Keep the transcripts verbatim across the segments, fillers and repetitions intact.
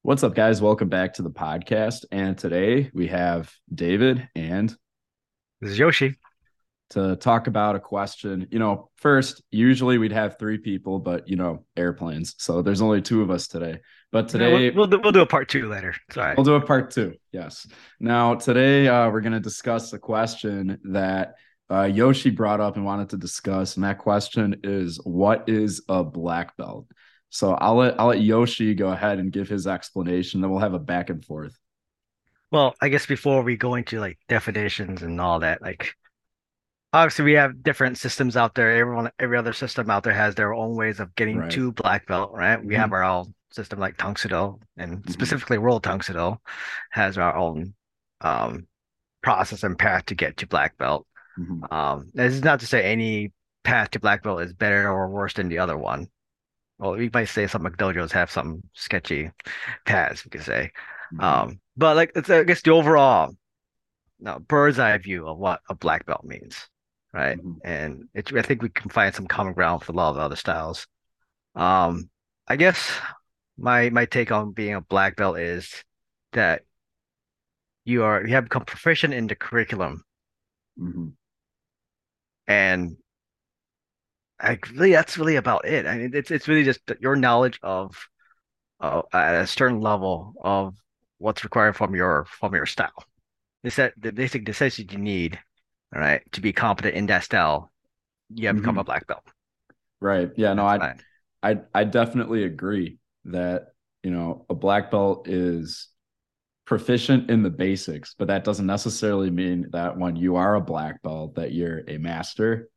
What's up, guys? Welcome back to the podcast. And today we have David and This is Yoshi. to talk about a question. You know, first, usually we'd have three people, but you know, airplanes. So there's only two of us today. But Yeah, we'll today we'll do, we'll do a part two later. It's all right. we'll do a part two. Yes. Now, today uh, we're going to discuss a question that uh, Yoshi brought up and wanted to discuss. And that question is, what is a black belt? So I'll let I'll let Yoshi go ahead and give his explanation. Then we'll have a back and forth. Well, I guess before we go into like definitions and all that, like obviously we have different systems out there. Everyone, every other system out there has their own ways of getting Right. to black belt, right? We have Mhm. our own system like Tongsudo, and Mhm. specifically World Tongsudo has our own um process and path to get to black belt. Mhm. Um, this is not to say any path to black belt is better or worse than the other one. Well, we might say some dojos have some sketchy paths, we could say. Mhm. Um, but like it's I guess the overall no, bird's eye view of what a black belt means, right? Mhm. And it's I think we can find some common ground with a lot of the other styles. Um, I guess my my take on being a black belt is that you are you have become proficient in the curriculum, Mhm. and I really that's really about it. I mean, it's it's really just your knowledge of uh, at a certain level of what's required from your from your style. It's that the basic necessity you need, all right, to be competent in that style. You have become a Mhm. black belt. Right. Yeah, no, That's I fine. I I definitely agree that, you know, a black belt is proficient in the basics, but that doesn't necessarily mean that when you are a black belt that you're a master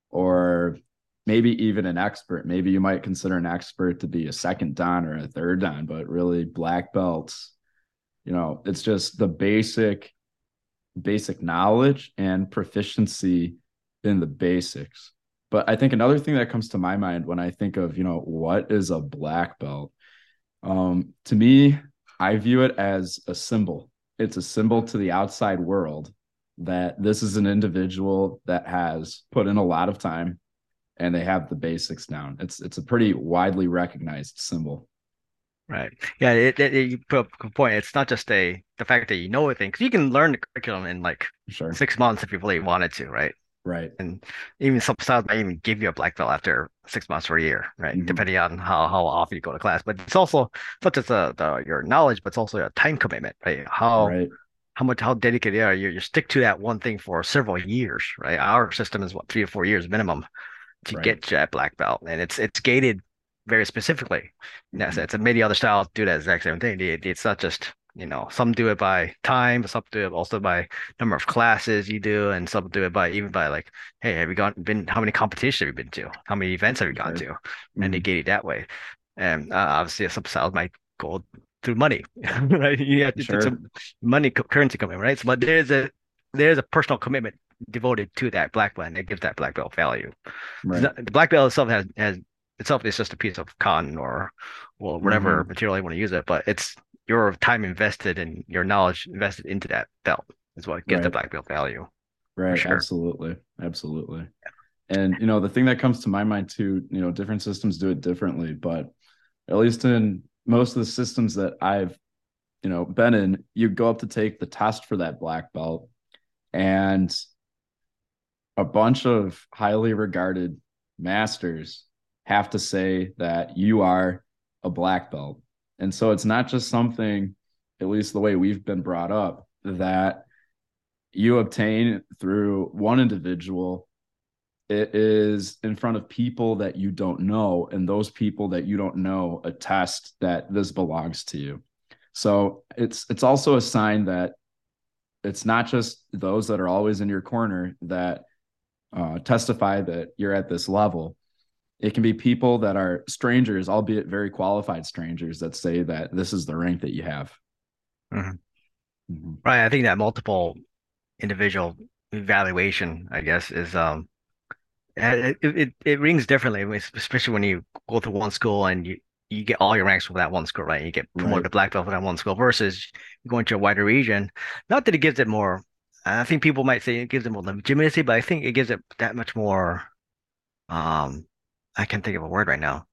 or maybe even an expert. Maybe you might consider an expert to be a second dan or a third dan, but really black belts, you know, it's just the basic basic knowledge and proficiency in the basics. But I think another thing that comes to my mind when I think of, you know, what is a black belt? Um, to me, I view it as a symbol. It's a symbol to the outside world that this is an individual that has put in a lot of time and they have the basics down. It's it's a pretty widely recognized symbol. Right. Yeah, it, it, it- you put up a good point. It's not just a the fact that you know a thing, because you can learn the curriculum in like Sure. six months if you really wanted to, right? Right. And even some styles might even give you a black belt after six months or a year, right? Mm-hmm. Depending on how, how often you go to class. But it's also it's not just the, the your knowledge, but it's also a time commitment, right? How Right. how much how dedicated are you? You stick to that one thing for several years, right? Our system is what three or four years minimum to Right. get to that black belt, and it's it's gated very specifically. Yes, Mm-hmm. it's a many other styles do that exact same thing. It, it's not just you know some do it by time, but some do it also by number of classes you do, and some do it by even by like, hey, have you gone been how many competitions have you been to? How many events have you gone Sure. to? And they Mm-hmm. gate it that way. And uh, obviously, some styles might go through money, right? You have to, it's a Sure. money co- currency commitment, right? So, but there's a there's a personal commitment devoted to that black belt, and it gives that black belt value. Right. The black belt itself has has itself is just a piece of cotton or well whatever Mm-hmm. material you want to use it, but it's your time invested and your knowledge invested into that belt is what gives the Right. black belt value for Right. sure. Absolutely. Absolutely. And you know, the thing that comes to my mind too, you know, different systems do it differently, but at least in most of the systems that I've, you know, been in, you go up to take the test for that black belt, and a bunch of highly regarded masters have to say that you are a black belt. And so it's not just something, at least the way we've been brought up, that you obtain through one individual. It is in front of people that you don't know, and those people that you don't know attest that this belongs to you. So it's it's also a sign that it's not just those that are always in your corner that uh, testify that you're at this level. It can be people that are strangers, albeit very qualified strangers, that say that this is the rank that you have. Mhm. Mm-hmm. Right. I think that multiple individual evaluation, I guess, is um it it, it it rings differently, especially when you go to one school and you you get all your ranks from that one school, right? You get promoted Right. to black belt from that one school versus going to a wider region. Not that it gives it more, I think people might say it gives it more legitimacy, but I think it gives it that much more, um, I can't think of a word right now.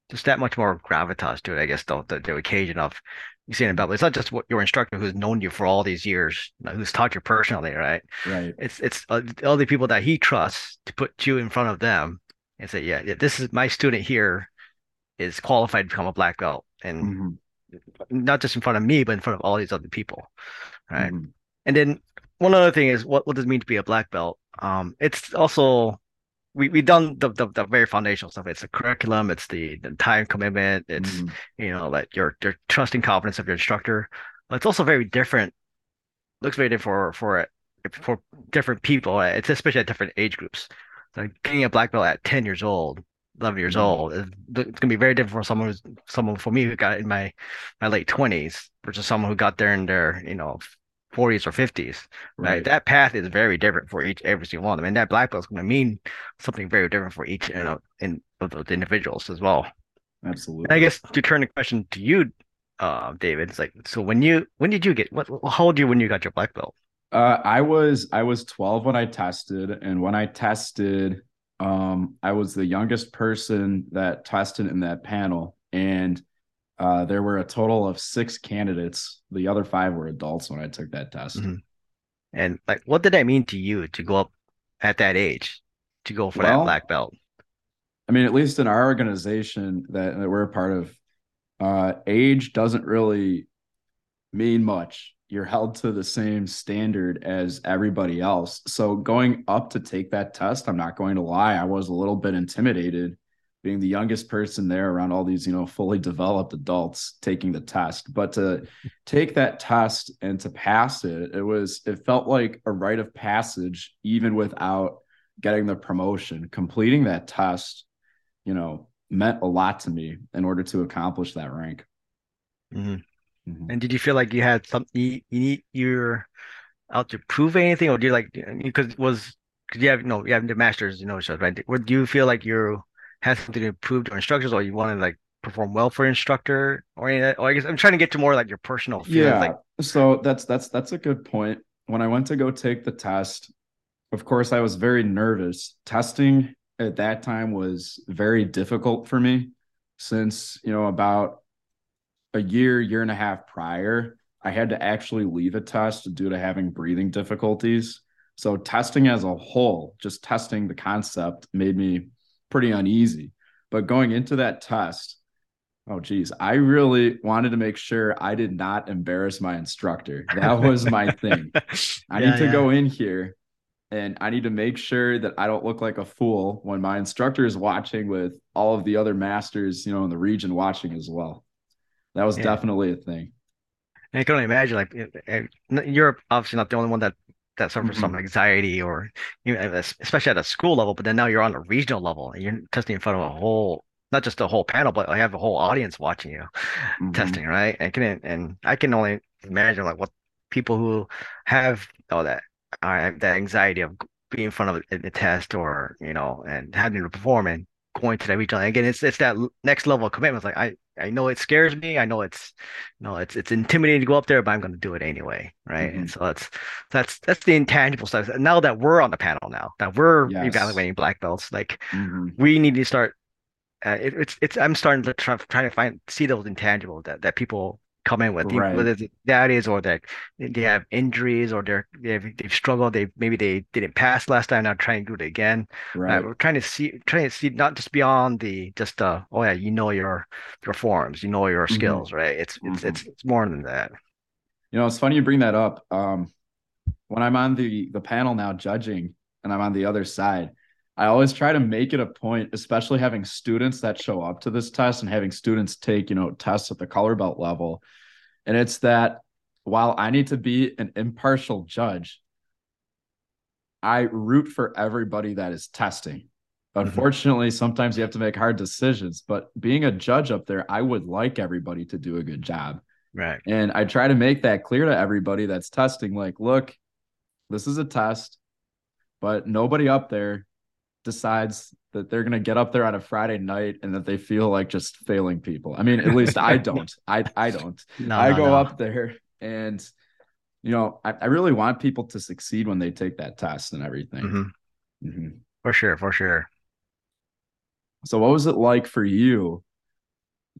just that much more gravitas to it, I guess, the, the, the occasion of you seeing about. It's not just what your instructor who's known you for all these years, you know, who's taught you personally, right? Right. It's it's uh, all the people that he trusts to put you in front of them and say, yeah, yeah, this is my student here is qualified to become a black belt, and Hmm. not just in front of me, but in front of all these other people, right? Hmm. And then one other thing is what what does it mean to be a black belt? Um, it's also we we've done the, the the very foundational stuff. It's the curriculum, it's the the time commitment, it's Hmm. you know like your your trusting confidence of your instructor. But it's also very different. Looks very different for for for different people. It's especially at different age groups. Like getting a black belt at ten years old, eleven years Hmm. old, is- it's gonna be very different for someone who's someone for me who got in my my late twenties versus someone who got there in their you know forties or fifties. Right, Right. that path is very different for each every single one. I mean, that black belt is going to mean something very different for each you know in of those individuals as well. And I Absolutely. guess to turn the question to you, uh, David, it's like so when you when did you get what how old were you when you got your black belt? Uh, I was I was twelve when I tested, and when I tested, um, I was the youngest person that tested in that panel, and uh, there were a total of six candidates. The other five were adults when I took that test. Mhm. And like, what did that mean to you to go up at that age to go for that Well, black belt? I mean, at least in our organization that, that we're a part of, uh, age doesn't really mean much. You're held to the same standard as everybody else. So going up to take that test, I'm not going to lie, I was a little bit intimidated being the youngest person there around all these, you know, fully developed adults taking the test. But to take that test and to pass it, it was it felt like a rite of passage even without getting the promotion. Completing that test, you know, meant a lot to me in order to accomplish that rank. Hmm. Mhm. And did you feel like you had something you, you need you're out to prove anything, or do you like because it was because you have you know you have the masters you know shows right? Would you feel like you had something to prove to instructors, or you want to like perform well for instructor, or any of that? Or I guess I'm trying to get to more like your personal feelings, Yeah, like. so that's that's that's a good point. When I went to go take the test, of course, I was very nervous. Testing at that time was very difficult for me since, you know, about a year, year and a half prior, I had to actually leave a test due to having breathing difficulties. So testing as a whole, just testing the concept made me pretty uneasy. But going into that test, oh, geez. I really wanted to make sure I did not embarrass my instructor. That was my thing. I need Yeah, to yeah. go in here and I need to make sure that I don't look like a fool when my instructor is watching with all of the other masters, you know, in the region watching as well. That was Yeah. definitely a thing. And I can only imagine, like, it- it- you're obviously not the only one that that suffers some Mhm. anxiety, or you know, es- especially at a school level. But then now you're on a regional level, and you're testing in front of a whole, not just a whole panel, but I have a whole audience watching you Mhm. testing, right? And can and I can only imagine like what people who have all that uh, that anxiety of being in front of a, a test, or you know, and having to perform and going to that regional. And again, it's it's that l- next level of commitment. It's like I I know it scares me. I know it's no, it's it's intimidating to go up there, but I'm going to do it anyway, right? And Mhm. so that's that's that's the intangible stuff. Now that we're on the panel, now that we're Yes. evaluating black belts, like Mhm. we need to start uh, it, it's it's I'm starting to try trying to find see those intangibles that that people come in with, even Right. whether it's that is or that they have injuries, or they're they've they've struggled, they maybe they didn't pass last time, now trying to do it again. Right? Right. We're trying to see trying to see not just beyond the just uh oh yeah, you know your your forms, you know your Mhm. skills, right? It's it's it's Mhm. it's more than that. You know, it's funny you bring that up. Um, when I'm on the the panel now judging and I'm on the other side, I always try to make it a point, especially having students that show up to this test and having students take, you know, tests at the color belt level. And it's that while I need to be an impartial judge, I root for everybody that is testing. Hmm. Unfortunately, sometimes you have to make hard decisions, but being a judge up there, I would like everybody to do a good job. Right. And I try to make that clear to everybody that's testing like, look, this is a test, but nobody up there decides that they're going to get up there on a Friday night and that they feel like just failing people. I mean, at least I don't. I I don't. No, I no, go no. up there and you know, I, I really want people to succeed when they take that test and everything. Hmm. Mhm. For sure, for sure. So what was it like for you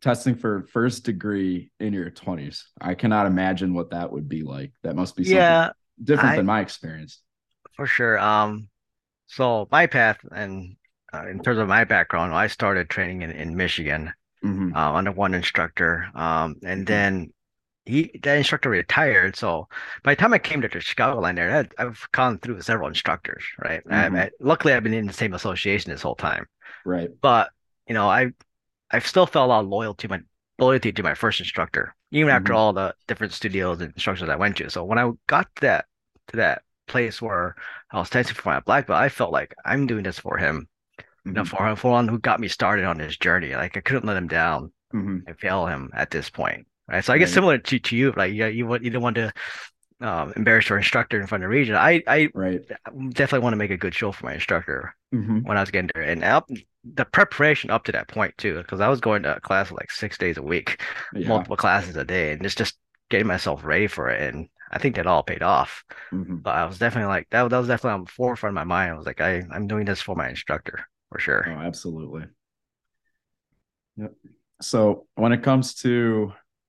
testing for first degree in your twenties. I cannot imagine what that would be like. That must be something Yeah, different I than my experience. for sure. Um, so my path and uh, in terms of my background, I started training in, in Michigan Hmm. uh, under one instructor. Um, and then he that instructor retired. So by the time I came to the Chicago line there, I, I've gone through several instructors, right? I, Hmm. I, luckily, I've been in the same association this whole time. Right. But you know, I I've still felt a lot of loyalty to my loyalty to my first instructor, even after Hmm. all the different studios and instructors I went to. So when I got to that to that place where I was testing for my black belt, I felt like I'm doing this for him, you know, Hmm. for him, for one who got me started on this journey. Like I couldn't let him down Hmm. and fail him at this point. Right. So I guess Right. similar to, to you, like you, you want you don't want to um, embarrass your instructor in front of the region. I I Right. definitely want to make a good show for my instructor Hmm. when I was getting there, and up the preparation up to that point too, because I was going to class like six days a week, Yeah. multiple classes a day, and just just getting myself ready for it. And I think that all paid off. Hmm. But I was definitely like that. That was definitely on the forefront of my mind. I was like, I I'm doing this for my instructor for sure. Oh, absolutely. Yep. So when it comes to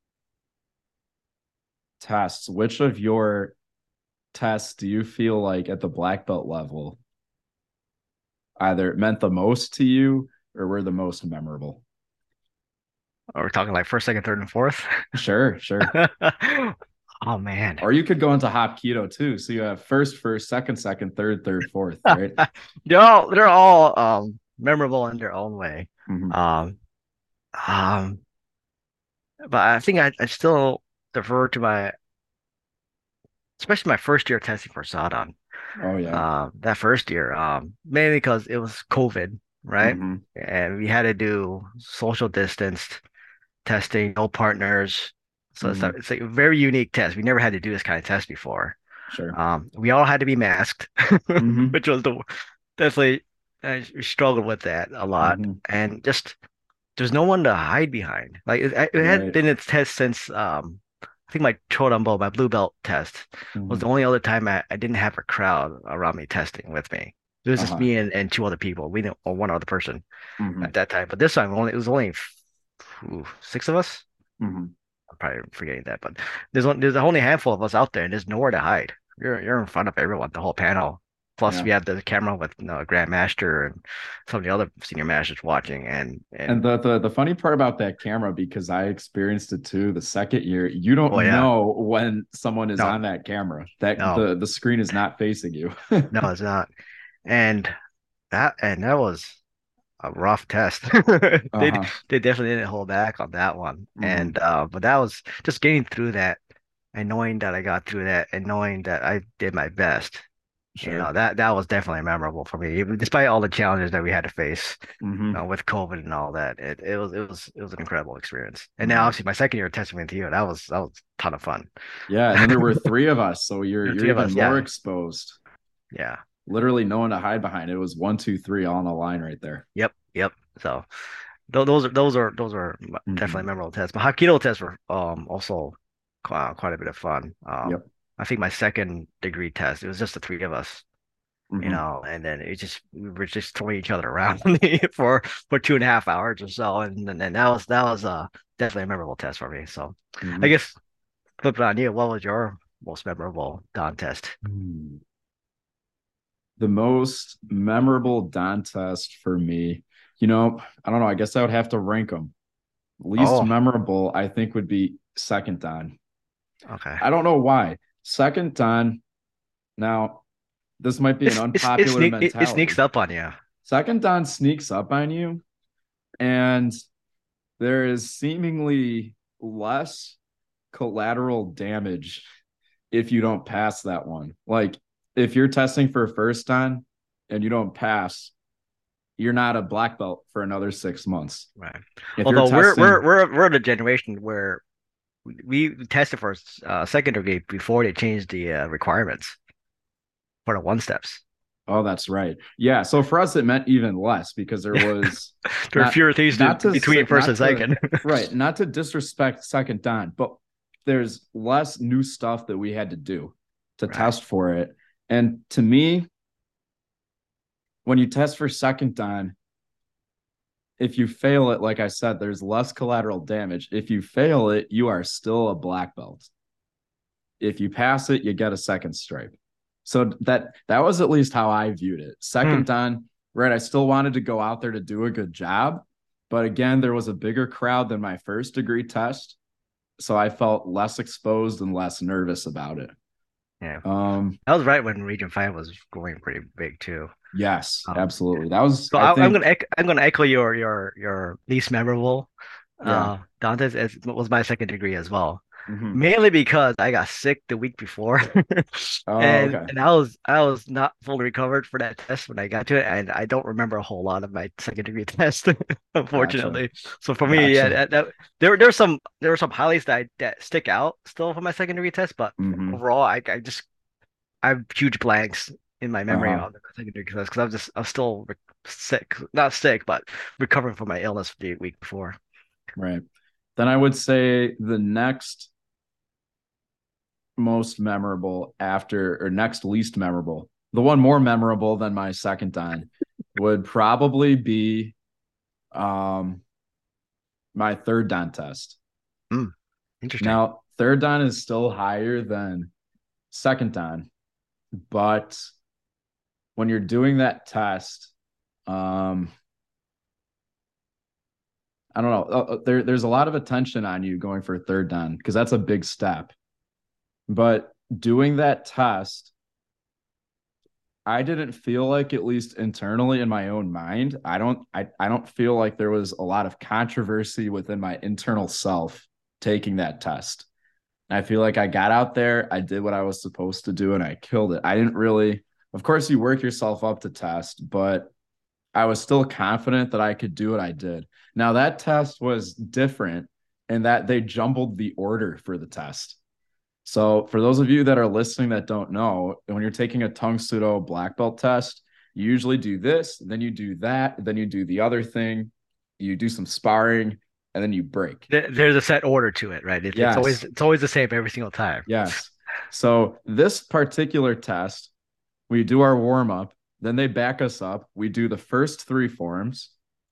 tests, which of your tests do you feel like at the black belt level either meant the most to you or were the most memorable? We're talking like first, second, third, and fourth. Sure, sure. Oh man. Or you could go into Hapkido too. So you have first, first, second, second, third, third, fourth, right? They're all they're all um memorable in their own way. Hmm. Um um but I think I, I still defer to my especially my first year testing for Sodon. Oh yeah. Um that first year, um mainly because it was COVID, right? Hmm. And we had to do social distanced testing, no partners. So it's a, Hmm. it's a very unique test. We never had to do this kind of test before. Sure. Um, we all had to be masked, Hmm. which was the definitely I struggled with that a lot. Hmm. And just there's no one to hide behind. Like it, it had Right. been its test since um I think my Chodombo, my blue belt test was the Hmm. only other time I, I didn't have a crowd around me testing with me. It was just Uh-huh. me and, and two other people. We didn't, or one other person Hmm. at that time. But this time only it was only ooh, six of us. Hmm. I'm probably forgetting that, but there's one, there's only a handful of us out there, and there's nowhere to hide. You're you're in front of everyone, the whole panel. Plus, Yeah. we had the camera with you know, Grandmaster and some of the other senior masters watching, and And and the, the the funny part about that camera, because I experienced it too, the second year, you don't oh yeah, know when someone is no, on that camera. That no, the the screen is not facing you. no, it's not. And that and that was a rough test. They Uh-huh. they definitely didn't hold back on that one. Hmm. And uh, but that was just getting through that and knowing that I got through that and knowing that I did my best. You know, Sure. that that was definitely memorable for me, even despite all the challenges that we had to face, you know, Hmm. with COVID and all that. It it was it was it was an incredible experience. And now Hmm. obviously my second year of testing with you, that was that was a ton of fun. Yeah, and then there were three of us, so you're There were you're three of even us, more yeah, exposed. yeah, Literally no one to hide behind. It was one, two, three all on the line right there. yep, yep. So tho- those are those are those are definitely Hmm. memorable tests. My Hapkido tests were um also quite, quite a bit of fun. Um, Yep. I think my second degree test, it was just the three of us. You Hmm. know, and then it just we were just throwing each other around for for two and a half hours or so, and and, and that was that was uh definitely a memorable test for me. So I Hmm. guess flipping on you, what was your most memorable Don test? The most memorable Don test for me, you know, I don't know. I guess I would have to rank them. Least Oh, memorable, I think, would be second Don. okay. I don't know why. Second Don, now, this might be an It's it's it's unpopular sneak it, it sneaks mentality. up on you. Second Don sneaks up on you, and there is seemingly less collateral damage if you don't pass that one. Like, if you're testing for first Don and you don't pass, you're not a black belt for another six months. Right. If you're Although we're we're testing, we're we're the generation where we tested for uh, second degree before they changed the uh, requirements for the one steps. oh, that's right. Yeah. So for us, it meant even less because there was There are not fewer things to, not to between first not and to second. right, not to disrespect second Don, but there's less new stuff that we had to do to Right. test for it. And to me, when you test for second Don, if you fail it, like I said, there's less collateral damage. If you fail it, you are still a black belt. If you pass it, you get a second stripe. So that that was at least how I viewed it. Hmm. Second dan, right? I still wanted to go out there to do a good job, but again, there was a bigger crowd than my first degree test, so I felt less exposed and less nervous about it. Yeah. Um, That was right when Region Five was going pretty big too. yes, Um, absolutely. That was, so I I, I'm think, gonna ec I'm gonna echo your your your least memorable. yeah. Uh, Dante's is, was my second degree as well. Mm-hmm. Mainly because I got sick the week before, Oh, and okay. and I was I was not fully recovered for that test when I got to it, and I don't remember a whole lot of my second degree test, Gotcha. unfortunately. So for me, yeah, Gotcha. that, that there there's some there were some highlights that I, that stick out still from my second degree test, but Mm-hmm. overall, I I just I have huge blanks in my memory Uh-huh. of the second degree test because I'm just I'm still re- sick, not sick, but recovering from my illness the week before. Right. Then I would say the next most memorable after or next least memorable, the one more memorable than my second dan would probably be um my third dan test. Hmm, interesting. Now, third dan is still higher than second dan, but when you're doing that test, um, I don't know. Uh, uh, there, there's a lot of attention on you going for third dan because that's a big step. But doing that test, I didn't feel like, at least internally in my own mind, I don't I, I don't feel like there was a lot of controversy within my internal self taking that test. I feel like I got out there, I did what I was supposed to do, and I killed it. I didn't really, of course, you work yourself up to test, but I was still confident that I could do what I did. Now, that test was different in that they jumbled the order for the test. So, for those of you that are listening that don't know, when you're taking a Tang Soo Do black belt test, you usually do this, then you do that, then you do the other thing, you do some sparring, and then you break. There, there's a set order to it, right? It's it's always Yes, it's always the same every single time. yes. So, this particular test, we do our warm up, then they back us up. We do the first three forms.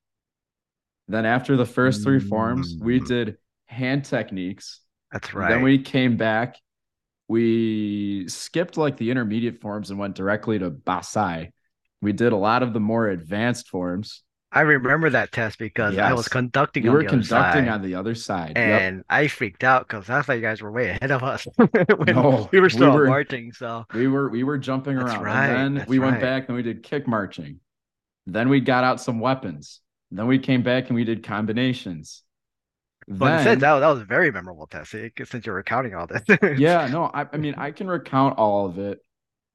Then, after the first three forms, we Mm, did hand techniques. that's Then right. we came back, we skipped like the intermediate forms and went directly to Basai. We did a lot of the more advanced forms. I remember that test because I was Yes. conducting You on were the other conducting side, on the other side. Yep. and I freaked out because I thought you guys were way ahead of us when No, we were we still were marching. So we were we were jumping that's around. And right. then we That's went right. back and we did kick marching. Then we got out some weapons. Then we came back and we did combinations. Well, in a sense, Then, that, that was a very memorable test eh, since you're recounting all this. yeah, no, I, I mean I can recount all of it.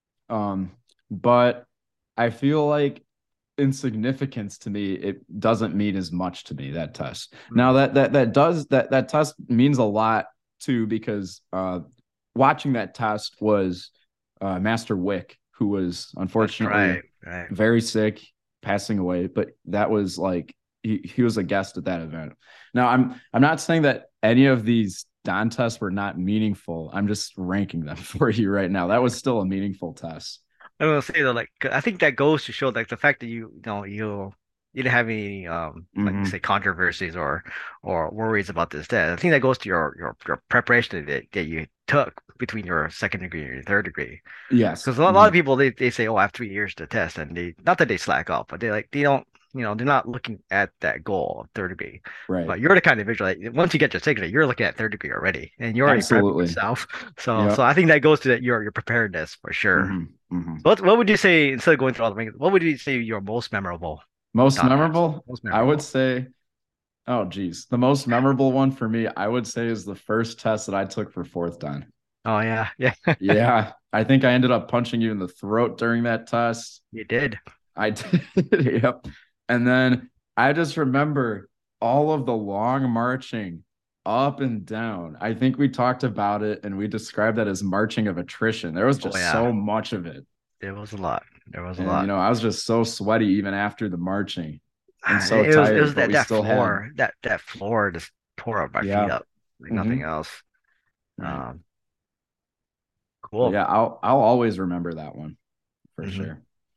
Um, but I feel like in significance to me, it doesn't mean as much to me, that test. Now Hmm, that that that does that that test means a lot too, because uh watching that test was uh Master Wick, who was that's unfortunately right. Right. very sick, passing away, but that was like he, he was a guest at that event. Now I'm I'm not saying that any of these Dan tests were not meaningful. I'm just ranking them for you right now. That was still a meaningful test. I will say though, like I think that goes to show like the fact that you, you know you you didn't have any um like you Mm-hmm. say controversies or or worries about this that I think that goes to your your your preparation that, that you took between your second degree and your third degree Yes. because a lot, a lot Mm-hmm. of people they, they say oh I have three years to test and they not that they slack off but they like they don't you know they're not looking at that goal of third degree Right. but you're the kind of individual like, once you get your second degree you're looking at third degree already and you're already prepping Absolutely. yourself so so Yep. I think that goes to that your your preparedness for sure. Mm-hmm. Mm-hmm. What what would you say instead of going through all the rankings? What would you say your most memorable Most contest? memorable, Most I would memorable. say, oh geez, the most memorable one for me, I would say, is the first test that I took for fourth dan. Oh yeah, yeah, Yeah, I think I ended up punching you in the throat during that test. you did. I did. Yep. And then I just remember all of the long marching up and down. I think we talked about it and we described that as marching of attrition. There was Oh just yeah, so much of it. there was a lot. There was a And, you lot. know, I was just so sweaty even after the marching and so It was it tired, was but that we that still had, floor that that floor just tore up my feet yeah. up like nothing Hmm. else. Right. Um, But cool. yeah, I'll, I'll always remember that one for Hmm. sure.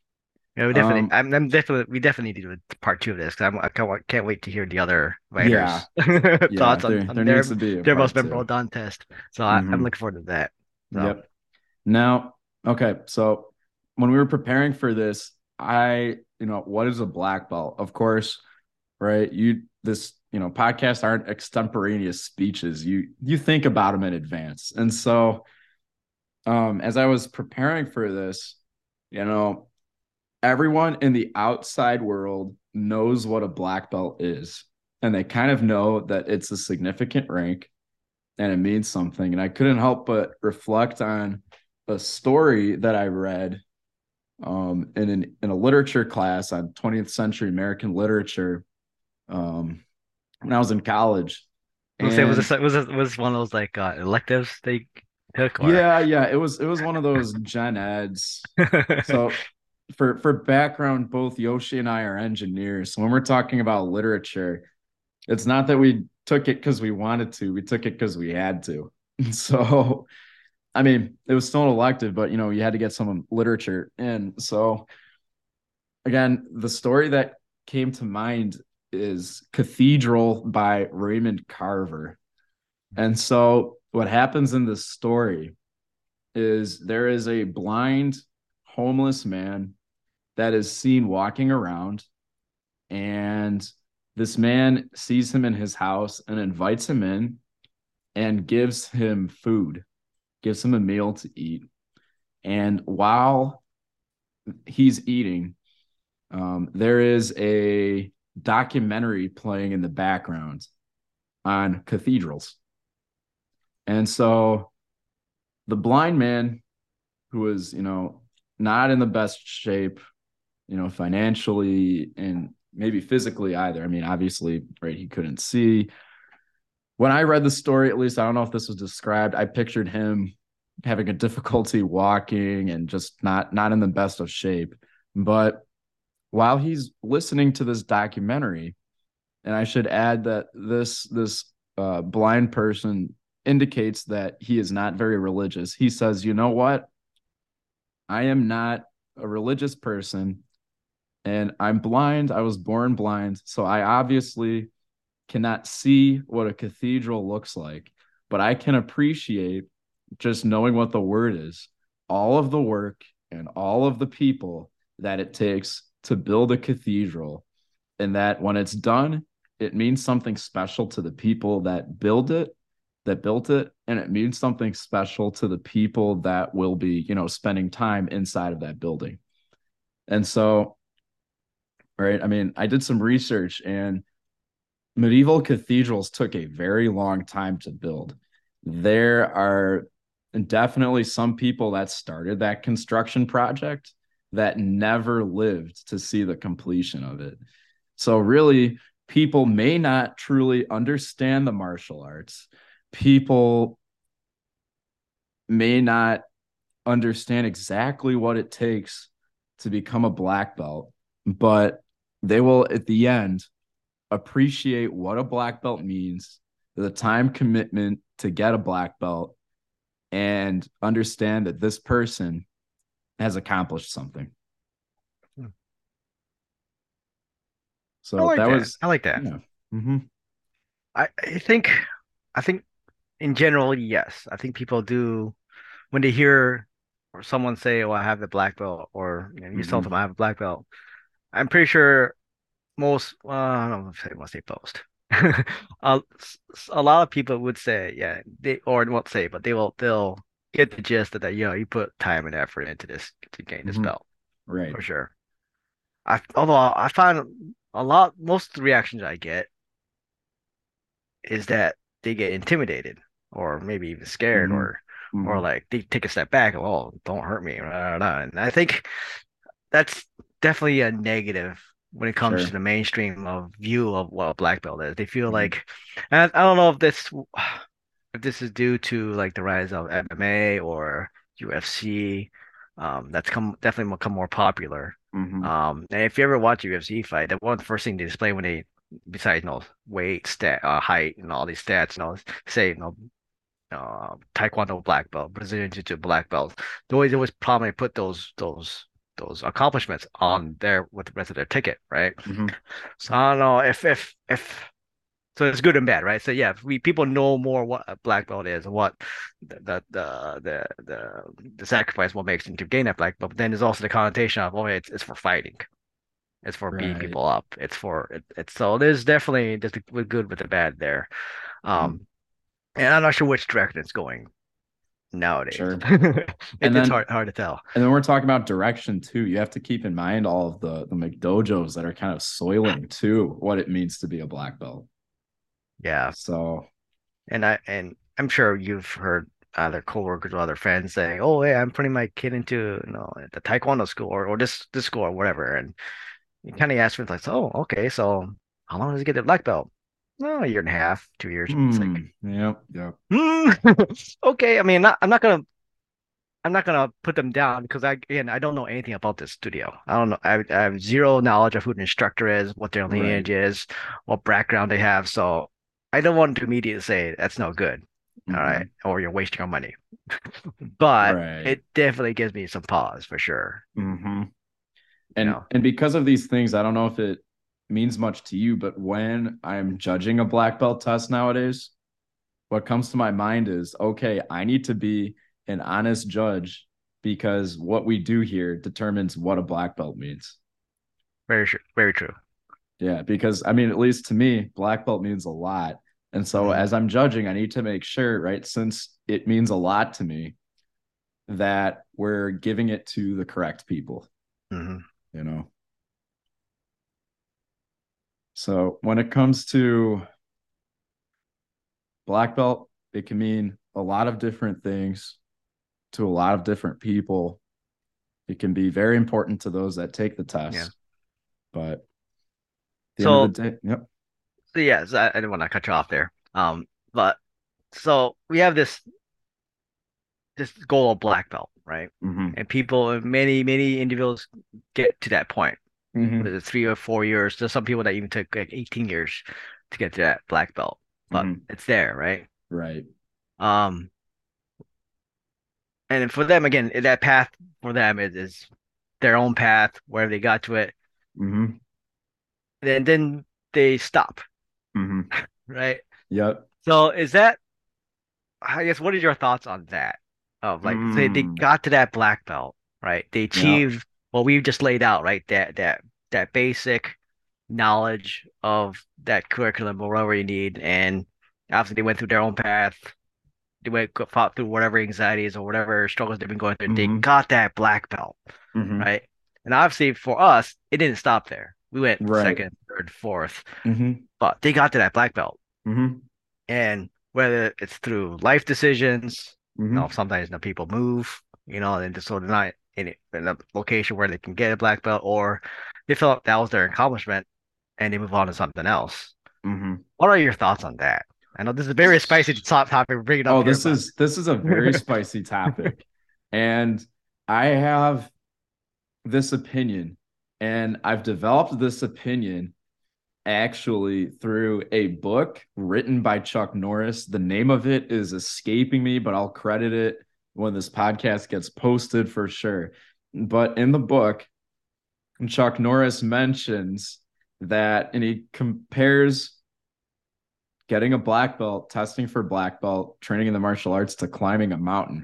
Yeah, we definitely. Um, I'm, I'm definitely. We definitely need to do a part two of this because I'm. I can't, wa- can't wait to hear the other yeah, writers' yeah, thoughts on there on there needs their to be a their most part memorable two. Dawn test. So I, I'm Hmm. looking forward to that. So Yep. Now, okay, so when we were preparing for this, I, you know, what is a black belt? Of course, right? You this, you know, podcasts aren't extemporaneous speeches. You you think about them in advance. And so, um, as I was preparing for this, you know, everyone in the outside world knows what a black belt is, and they kind of know that it's a significant rank and it means something. And I couldn't help but reflect on a story that I read um, in an, in a literature class on twentieth century American literature um, when I was in college. we'll say was And this was this was one of those like uh, electives they took or yeah, yeah, it was it was one of those gen eds. So for for background, both Yoshi and I are engineers. So when we're talking about literature, it's not that we took it because we wanted to, we took it because we had to. So I mean, it was still an elective, but you know, you had to get some literature in. So again, the story that came to mind is Cathedral by Raymond Carver. And so what happens in this story is there is a blind homeless man that is seen walking around, and this man sees him in his house and invites him in and gives him food, gives him a meal to eat. And while he's eating, um, there is a documentary playing in the background on cathedrals. And so the blind man, who was, you know, not in the best shape, you know, financially and maybe physically either. I mean, obviously, right, he couldn't see. When I read the story, at least, I don't know if this was described, I pictured him having a difficulty walking and just not not in the best of shape. But while he's listening to this documentary, and I should add that this this uh, blind person indicates that he is not very religious. He says, "You know what? I am not a religious person, and I'm blind. I was born blind, so I obviously cannot see what a cathedral looks like, but I can appreciate just knowing what the word is, all of the work and all of the people that it takes to build a cathedral, and that when it's done, it means something special to the people that build it, that built it, and it means something special to the people that will be, you know, spending time inside of that building." And so, right, I mean, I did some research, and medieval cathedrals took a very long time to build. There are definitely some people that started that construction project that never lived to see the completion of it. So, really, people may not truly understand the martial arts. People may not understand exactly what it takes to become a black belt, but they will, at the end, appreciate what a black belt means, the time commitment to get a black belt, and understand that this person has accomplished something. I So like that that. was, I like that. yeah. Mm-hmm. I I think I think in general, yes. I think people do when they hear or someone say, "Oh, I have the black belt," or you know, you tell them Mm-hmm. I have a black belt. I'm pretty sure most, well, I don't know if I want to say most. A, a lot of people would say, yeah, they or won't say, but they will they'll get the gist that you know you put time and effort into this to gain this Mm-hmm. belt Right. for sure. I although I find a lot most of the reactions I get is that they get intimidated or maybe even scared Mm-hmm. or or Mm-hmm. like they take a step back. Oh, don't hurt me. Blah, blah, blah. And I think that's definitely a negative when it comes to Sure. the mainstream of view of what a black belt is. They feel Mm-hmm. like, and I, I don't know if this if this is due to like the rise of M M A or U F C, um, that's come definitely become more popular. Mm-hmm. Um, and if you ever watch a U F C fight, the one first thing they display when they, besides you know weight, stat, uh, height, and all these stats, you know, say you know uh, Taekwondo black belt, Brazilian Jiu-Jitsu black belt. They always always probably put those those those accomplishments on there with the rest of their ticket, right? Hmm. So I don't know if if if so it's good and bad, right? So yeah, if we people know more what a black belt is and what the the the the the sacrifice what makes them to gain that black belt, but then there's also the connotation of oh, it's it's for fighting, it's for beating Right. people up, it's for it, it's so there's definitely there's the good with the bad there. Mm, Um, and I'm not sure which direction it's going nowadays. sure. It, And it's then hard hard to tell. and then we're talking about direction too. You have to keep in mind all of the the McDojos that are kind of soiling too what it means to be a black belt. Yeah, So, and I and I'm sure you've heard other coworkers or other friends saying, "Oh, hey, I'm putting my kid into you know the Taekwondo school or, or this this school or whatever," and you kind of ask me like, "Oh, okay, so how long does he get the black belt?" No, a year and a half, two years. It's like, hmm, yep, yep. hmm, okay. I mean, not, I'm not gonna I'm not gonna put them down because I again I don't know anything about this studio. I don't know. I, I have zero knowledge of who the instructor is, what their Right. lineage is, what background they have. So I don't want to immediately say that's no good. All right, Hmm. or you're wasting your money. But Right. it definitely gives me some pause for sure. Hmm. You And know, and because of these things, I don't know if it means much to you, but when I'm judging a black belt test nowadays, what comes to my mind is, okay, I need to be an honest judge because what we do here determines what a black belt means. very true, very true. Yeah, because I mean, at least to me, black belt means a lot. And so Hmm. as I'm judging, I need to make sure, right, since it means a lot to me, that we're giving it to the correct people, Hmm. you know? So when it comes to black belt, it can mean a lot of different things to a lot of different people. It can be very important to those that take the Yeah. test, but at the end of the So, day, yep. so yes, I, I didn't want to cut you off there. Um, but so we have this this goal of black belt, right? Mm-hmm. And people, many, many individuals get to that point. What Mm-hmm. is it, three or four years? There's some people that even took like eighteen years to get to that black belt, but Mm-hmm. it's there, right? Right. Um, and for them, again, that path for them is, is their own path, where they got to it, Mm-hmm. and then they stop, Mm-hmm. right? Yep. So is that, I guess, what is your thoughts on that? Of like, say they Mm. got to that black belt, right? They Yeah. achieved what we've just laid out, right? That that that basic knowledge of that curriculum or whatever you need, and obviously they went through their own path. They went fought through whatever anxieties or whatever struggles they've been going through. They Mm-hmm. got that black belt, Mm-hmm. right? And obviously for us, it didn't stop there. We went Right. second, third, fourth, Mm-hmm. but they got to that black belt. Mm-hmm. And whether it's through life decisions, you know, Mm-hmm. sometimes you know, people move, you know, and just so they're not in, it, in a location where they can get a black belt, or they felt that was their accomplishment and they move on to something else. Mm-hmm. What are your thoughts on that? I know this is a very spicy top topic we're bringing up Oh, here, this but is this is a very spicy topic. And I have this opinion, and I've developed this opinion actually through a book written by Chuck Norris. The name of it is escaping me, but I'll credit it when this podcast gets posted for sure. But in the book, Chuck Norris mentions that, and he compares getting a black belt, testing for black belt, training in the martial arts to climbing a mountain.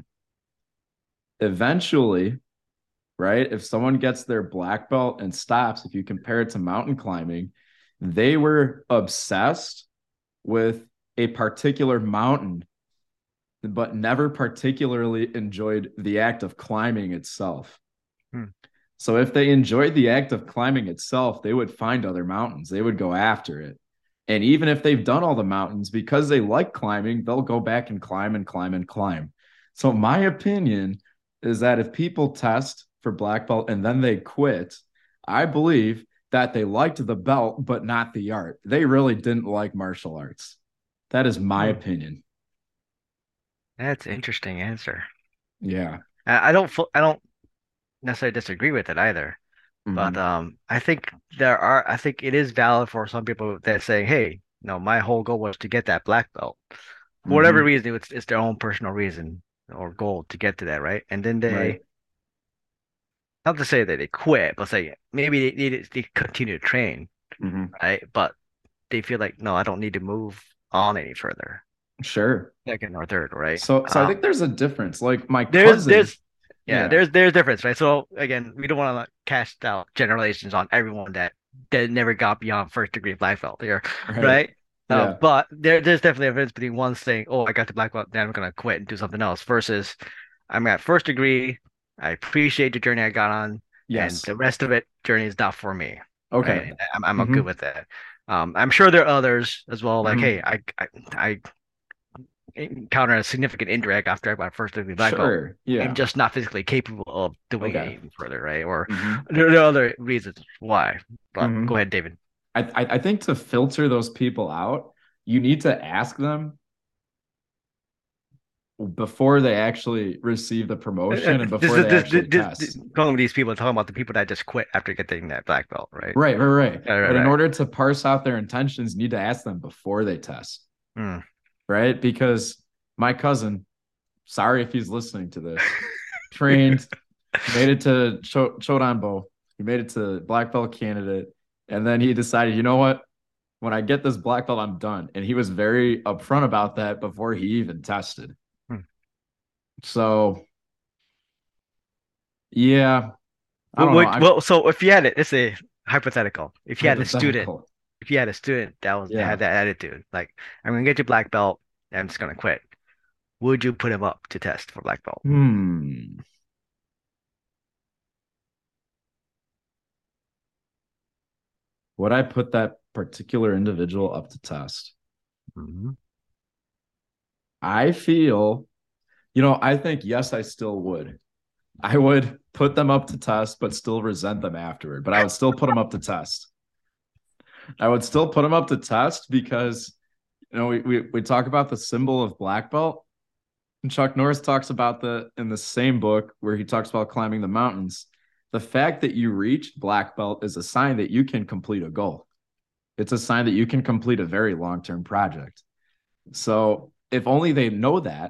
Eventually, right, if someone gets their black belt and stops, if you compare it to mountain climbing, they were obsessed with a particular mountain, but never particularly enjoyed the act of climbing itself. hmm, So if they enjoyed the act of climbing itself, they would find other mountains. They would go after it. And even if they've done all the mountains, because they like climbing, they'll go back and climb and climb and climb. So my opinion is that if people test for black belt and then they quit, I believe that they liked the belt, but not the art. They really didn't like martial arts. That is my hmm, opinion. that's an interesting answer. Yeah. I, I don't fu- I don't necessarily disagree with it either, but Mm-hmm. um, I think there are I think it is valid for some people that say, hey, no, my whole goal was to get that black belt. For whatever Mm-hmm. reason, it's it's their own personal reason or goal to get to that, right? And then Right. they not to say that they quit, but say maybe they need to they continue to train, Hmm. right? But they feel like, no, I don't need to move on any further, Sure. second or third, right? So, so I think Um, there's a difference. Like my there's cousin, there's yeah, yeah, there's there's difference, right? So again, we don't want to cast out generations on everyone that that never got beyond first degree black belt here, right, right? Uh, yeah, but there there's definitely a difference between one saying, "Oh, I got the black belt, then I'm gonna quit and do something else," versus I'm at first degree. I appreciate the journey I got on, and yes, the rest of it journey is not for me, okay, right? And I'm I'm good hmm with that. Um, I'm sure there are others as well. Like, hmm hey, I I, I encounter a significant indirect after my first degree black belt. sure, I'm yeah, just not physically capable of doing it okay, even further, right? Or hmm there are other reasons why. But hmm go ahead, David. I, I I think to filter those people out, you need to ask them before they actually receive the Uh, uh, promotion and This before is they this, actually this, this, test. calling these people talking about the people that just quit after getting that black belt, right? Right, right, right. Right, right, But in right. order to parse out their intentions, you need to ask them before they test, Mm. right? Because my cousin, sorry if he's listening to this, trained, made it to Cho- Chodanbo, he made it to black belt candidate, and then he decided, you know what? When I get this black belt, I'm done. And he was very upfront about that before he even tested. Mm. So yeah, I Well, don't know. would, I'm well, so if you had it, let's say hypothetical. If you had a student, hypothetical. if you had a student that was Yeah. had that attitude, like I'm gonna get your black belt, and I'm just gonna quit. Would you put him up to test for black belt? Hmm. Would I put that particular individual up to test? Mm-hmm. I feel, you know, I think yes, I still would. I would put them up to test, but still resent them afterward. But I would still put them up to test. I would still put them up to test because, you know, we, we, we talk about the symbol of black belt. And Chuck Norris talks about the in the same book where he talks about climbing the mountains. The fact that you reach black belt is a sign that you can complete a goal. It's a sign that you can complete a very long-term project. So if only they know that,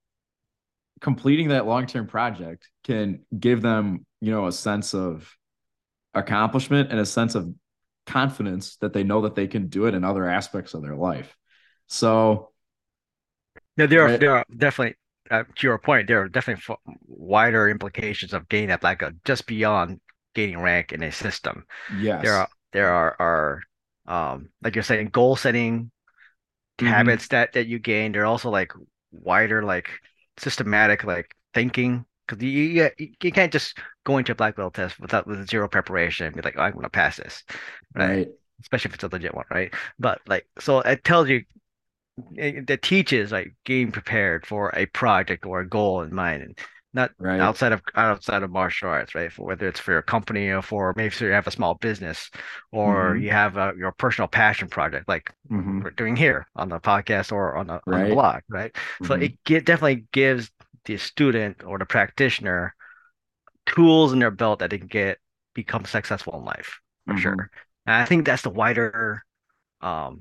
completing that long-term project can give them, you know, a sense of accomplishment and a sense of confidence that they know that they can do it in other aspects of their life. So, Yeah, there are right, there are definitely uh, to your point, there are definitely f wider implications of gaining that black belt just beyond gaining rank in a system. There yes. are there are are um like you're saying goal setting Mm-hmm. habits that that you gain. They're also like wider like systematic like thinking because you, you you can't just go into a black belt test without with zero preparation and be like, oh, I'm gonna pass this, right? Right. Especially if it's a legit one, right? But like so it tells you it, that teaches like getting prepared for a project or a goal in mind, and not Right. outside of outside of martial arts, right? For whether it's for your company or for maybe so you have a small business or Mm-hmm. you have a, your personal passion project, like Mm-hmm. we're doing here on the podcast or on the on the Right. blog, right? So Mm-hmm. it get, definitely gives the student or the practitioner tools in their belt that they can get become successful in life for Mm-hmm. sure. And I think that's the wider um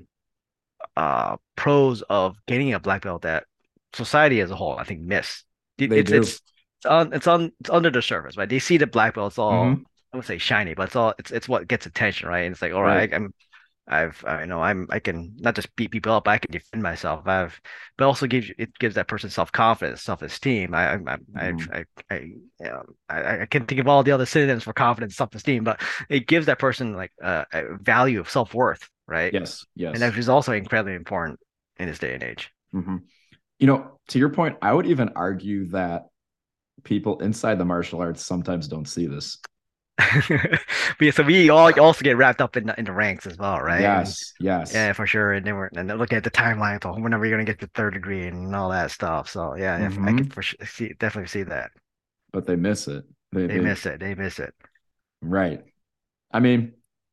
uh pros of getting a black belt that society as a whole I think miss. It, They it's do. it's it's on it's on it's under the surface, right? They see the black belt, it's all Mm-hmm. I would say shiny, but it's all it's it's what gets attention, right? And it's like, all Right. right, I'm I've I know I'm I can not just beat people up, I can defend myself. I've but also gives you it gives that person self-confidence, self-esteem. I I I Mm-hmm. I I, you know, I I can't think of all the other synonyms for confidence, self-esteem, but it gives that person like uh, a value of self-worth, right? Yes. And Yes. that is also incredibly important in this day and age. Mm-hmm. You know, to your point, I would even argue that people inside the martial arts sometimes don't see this. But yeah, so we all also get wrapped up in the, in the ranks as well, right? And Yes. Yes. yeah, for sure. And then we're and then look at the timeline for when are we gonna get the third degree and all that stuff. So yeah, if I could Mm-hmm. for sure see definitely see that. But they miss it. They They they miss it. They miss it. right. I mean,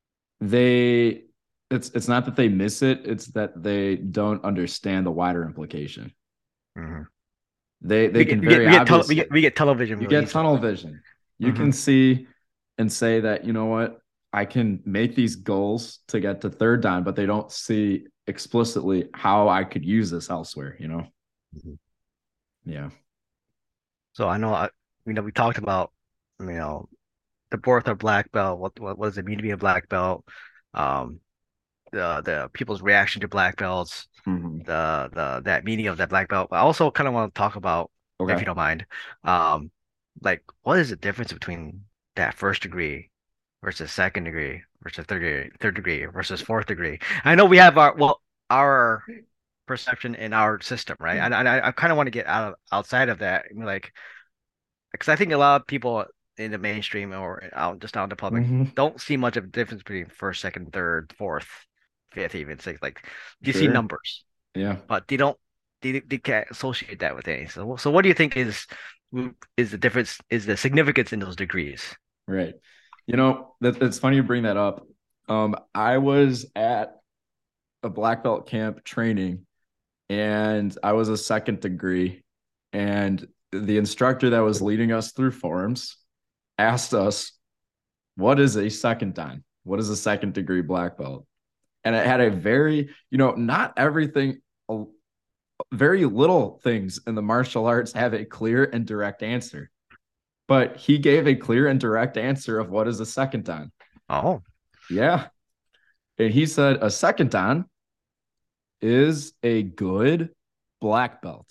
they it's it's not that they miss it, it's that they don't understand the wider implication. Hmm. They We they get can we get very we get tele we obviously get we get television you really get easily. tunnel vision. You Hmm. can see and say that, you know what, I can make these goals to get to third down, but they don't see explicitly how I could use this elsewhere, you know? Hmm. Yeah. So I know I you know we talked about you know the birth of black belt, what what, what does it mean to be a black belt, um, the the people's reaction to black belts, Hmm. the the that meaning of that black belt. I also kind of want to talk about, if Okay. you don't mind, um, like what is the difference between that first degree versus second degree versus third degree, third degree versus fourth degree? I know we have our well our perception in our system, right? And, and I, I kind of want to get out of outside of that, I mean, like because I think a lot of people in the mainstream or out just out in the public Hmm. don't see much of a difference between first, second, third, fourth, fifth, even sixth. Like you see Sure. numbers, Yeah. but they don't they, they can't associate that with anything. So so what do you think is is the difference is the significance in those degrees? Right. You know, that it's funny you bring that up. Um, I was at a black belt camp training and I was a second degree. And the instructor that was leading us through forms asked us, what is a second dan? What is a second degree black belt? And it had a very, you know, not everything, very little things in the martial arts have a clear and direct answer. But he gave a clear and direct answer of what is a second dan. Oh, Yeah. And he said a second dan is a good black belt.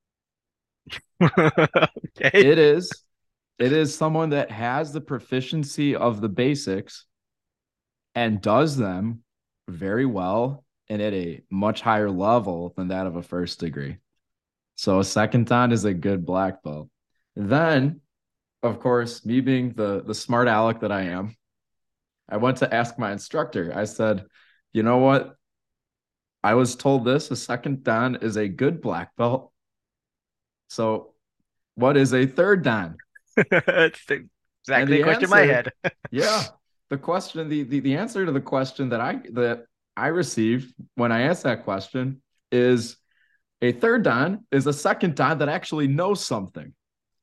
okay. It is. It is someone that has the proficiency of the basics and does them very well and at a much higher level than that of a first degree. So a second dan is a good black belt. Then, of course, me being the the smart aleck that I am, I went to ask my instructor. I said, "You know what? I was told this a second dan is a good black belt. So, what is a third dan?" It's And exactly the the question in my answer, head. yeah, the question, the, the the answer to the question that I that I received when I asked that question is a third dan is a second dan that actually knows something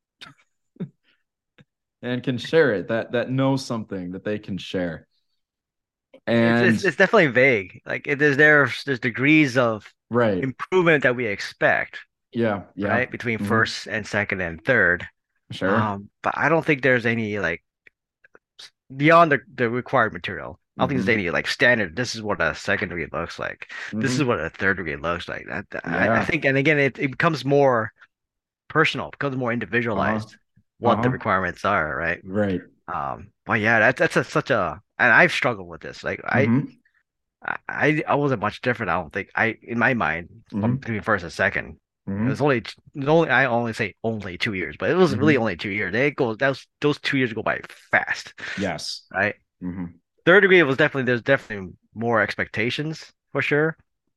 and can share it, that that knows something that they can share. It's it's And it's definitely vague. Like it is there's there's degrees of right, improvement that we expect, yeah, yeah, right? Between hmm, first and second and third. sure, Um, but I don't think there's any like beyond the, the required material. I don't think there's hmm, any like standard. This is what a second degree looks like. This is hmm, what a third degree looks like. That, I, I yeah, think, and again, it, it becomes more personal, becomes more uh-huh, individualized what the uh-huh, requirements are, right? right, Um, but yeah, that's that's a, such a, and I've struggled with this. Like I, hmm, I, I wasn't much different. I don't think I, in my mind, from hmm, between first and second. It was hmm, only, it was only I only say only two years, but it was really hmm, only two years. It goes, that was, those two years go by fast, yes, right? hmm, Third degree was definitely there's definitely more expectations for sure.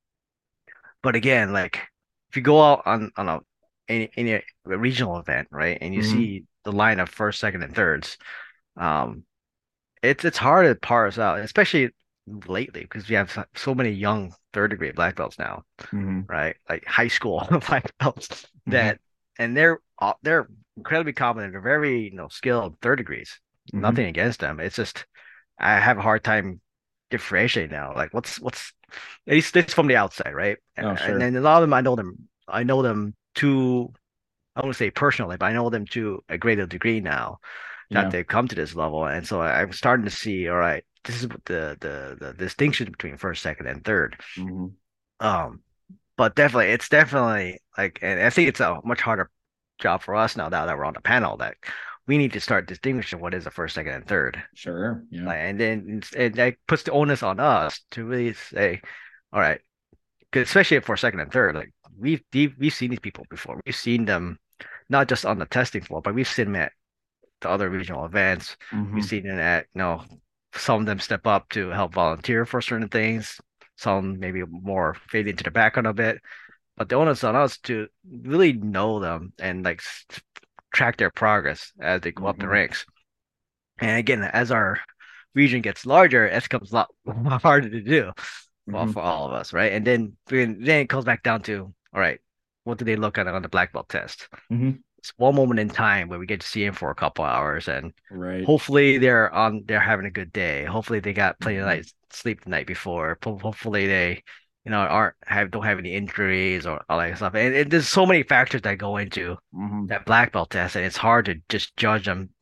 But again, like if you go out on on a any any a regional event, right, and you hmm, see the line of first, second, and thirds, um, it's it's hard to parse out, especially lately because we have so so many young third degree black belts now, hmm, right? Like high school black belts hmm, that, and they're all- they're incredibly competent. They're very, you know, skilled third degrees. Nothing hmm, against them. It's just I have a hard time differentiating now. Like what's what's at least it's from the outside, right? oh, And sure, then a lot of them I know them I know them to I wouldn't say personally, but I know them to a greater degree now that yeah, they've come to this level. And so I, I'm starting to see, all right, this is what the the the distinction between first, second, and third. hmm, Um, but definitely it's definitely like, and I think it's a much harder job for us now, now that we're on the panel, that we need to start distinguishing what is the first, second, and third. sure, yeah, Like, and then and that puts the onus on us to really say, all right, 'cause especially for second and third, like we've we've we've seen these people before. We've seen them not just on the testing floor, but we've seen them at the other regional events. We've hmm, seen them at, you know, some of them step up to help volunteer for certain things. Some maybe more fade into the background a bit. But the onus on us to really know them and like s- track their progress as they go up the hmm, ranks. And again, as our region gets larger, it becomes a lot harder to do for, hmm, for all of us, right? And then then it comes back down to, all right, what do they look at on the black belt test? hmm, It's one moment in time where we get to see him for a couple hours, and right, hopefully they're on they're having a good day. Hopefully they got plenty of hmm, night sleep the night before. Ho- Hopefully they, you know, aren't have don't have any injuries or all that stuff. And, and there's so many factors that go into hmm, that black belt test, and it's hard to just judge them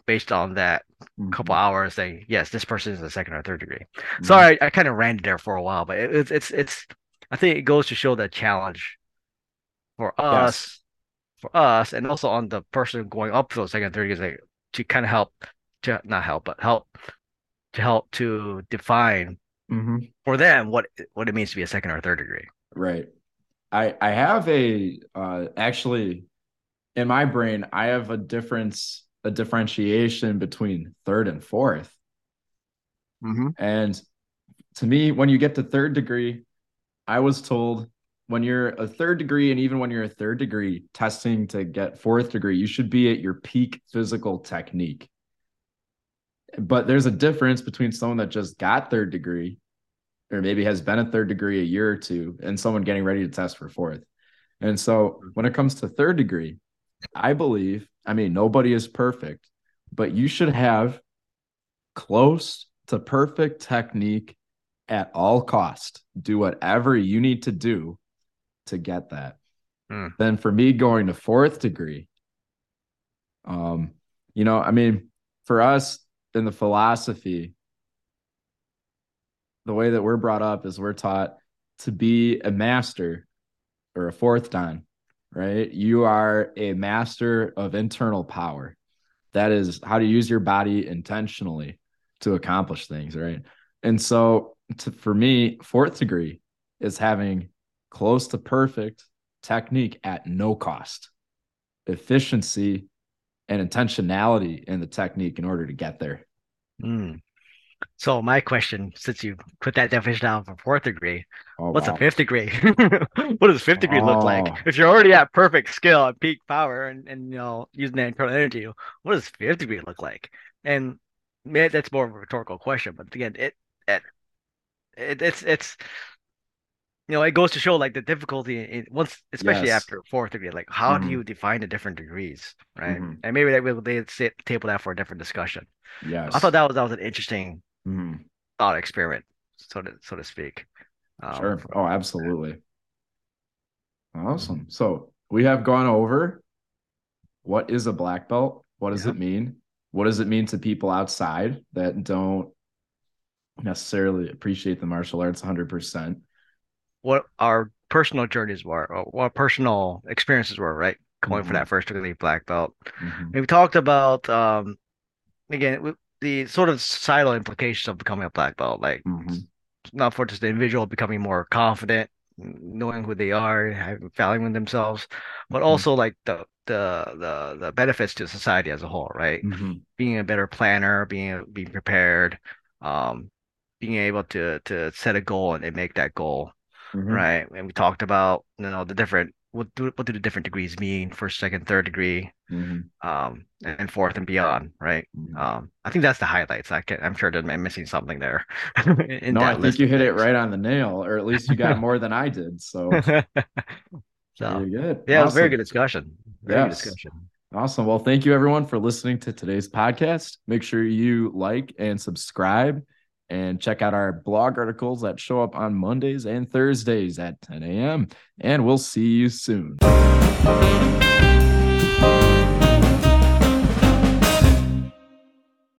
based on that couple Mhm. hours saying, yes, this person is a second or third degree. Mhm. Sorry, I, I kind of ranted there for a while, but it, it's it's it's I think it goes to show the challenge for Yes. us, for us, and also on the person going up those second, third degrees, like to kind of help to not help, but help to help to define Hmm. for them what what it means to be a second or third degree. Right. I I have a uh actually in my brain, I have a difference, a differentiation between third and fourth. Mm-hmm. And to me, when you get to third degree, I was told when you're a third degree, and even when you're a third degree testing to get fourth degree, you should be at your peak physical technique. But there's a difference between someone that just got third degree, or maybe has been a third degree a year or two, and someone getting ready to test for fourth. And so when it comes to third degree, I believe, I mean, nobody is perfect, but you should have close to perfect technique at all cost. Do whatever you need to do to get that. Mm. Then for me going to fourth degree, um, you know, I mean, for us in the philosophy, the way that we're brought up is we're taught to be a master or a fourth dan, right? You are a master of internal power. That is how to use your body intentionally to accomplish things, right? And so to, for me, fourth degree is having close to perfect technique at no cost, efficiency and intentionality in the technique in order to get there. Mm. So my question, since you put that definition down for fourth degree, Oh, what's a wow. fifth degree? What does fifth degree look like? Oh, If you're already at perfect skill and peak power and, and you know using that internal energy, what does fifth degree look like? And man, that's more of a rhetorical question, but again, it it, it it's it's you know it goes to show like the difficulty in once, especially yes. after fourth degree, like how do Hmm. you define the different degrees, right? Hmm. And maybe that we'll they sit table that for a different discussion. I thought Yes. that was that was an interesting Hmm. thought experiment, so to so to speak. Um, Sure. Oh, absolutely. mhm. Awesome. So we have gone over what is a black belt? What does Yeah. it mean? What does it mean to people outside that don't necessarily appreciate the martial arts one hundred percent? What our personal journeys were, or what personal experiences were, right? Going for Mm-hmm. that first degree black belt. Mm-hmm. And we talked about um again w- the sort of societal implications of becoming a black belt, like Mm-hmm. not for just the individual becoming more confident, knowing who they are, having valuing themselves, but Mm-hmm. also like the the the the benefits to society as a whole, right? Mm-hmm. Being a better planner, being being prepared, um, being able to to set a goal and, and make that goal, Mm-hmm. right? And we talked about you know the different what do what do the different degrees mean, first, second, third degree, Mm-hmm. um, and fourth and beyond, right? Mm-hmm. Um, I think that's the highlights. I can, I'm sure that I'm missing something there in No, I that think list you of hit it things. right on the nail, or at least you got more than I did. So So, very good. yeah, it was a very good Awesome. discussion. Very good Yes. discussion. Awesome. Well, thank you everyone for listening to today's podcast. Make sure you like and subscribe and check out our blog articles that show up on Mondays and Thursdays at ten a m. And we'll see you soon.